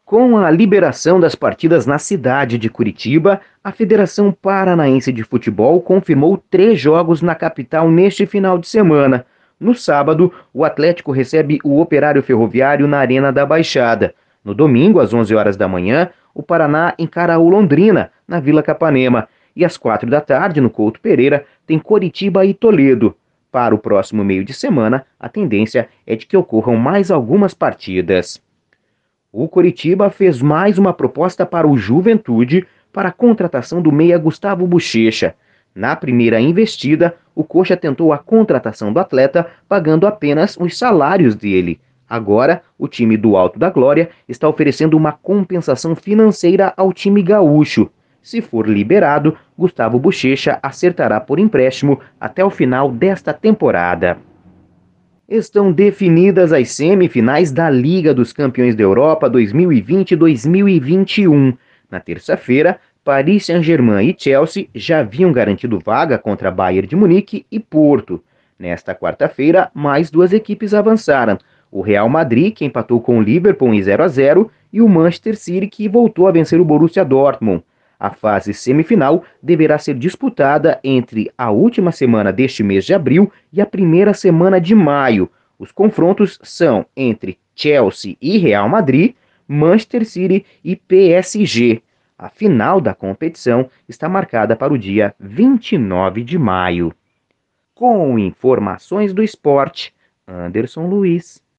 Com a liberação das partidas na cidade de Curitiba, a Federação Paranaense de Futebol confirmou 3 jogos na capital neste final de semana. No sábado, o Atlético recebe o Operário Ferroviário na Arena da Baixada. No domingo, às 11 horas da manhã, o Paraná encara o Londrina, na Vila Capanema. E às 4 da tarde, no Couto Pereira, tem Coritiba e Toledo. Para o próximo meio de semana, a tendência é de que ocorram mais algumas partidas. O Coritiba fez mais uma proposta para o Juventude para a contratação do meia Gustavo Bochecha. Na primeira investida, o Coxa tentou a contratação do atleta pagando apenas os salários dele. Agora, o time do Alto da Glória está oferecendo uma compensação financeira ao time gaúcho. Se for liberado, Gustavo Bochecha acertará por empréstimo até o final desta temporada. Estão definidas as semifinais da Liga dos Campeões da Europa 2020-2021. Na terça-feira, Paris Saint-Germain e Chelsea já haviam garantido vaga contra Bayern de Munique e Porto. Nesta quarta-feira, mais 2 equipes avançaram. O Real Madrid, que empatou com o Liverpool em 0-0, e o Manchester City, que voltou a vencer o Borussia Dortmund. A fase semifinal deverá ser disputada entre a última semana deste mês de abril e a primeira semana de maio. Os confrontos são entre Chelsea e Real Madrid, Manchester City e PSG. A final da competição está marcada para o dia 29 de maio. Com informações do esporte, Anderson Luiz.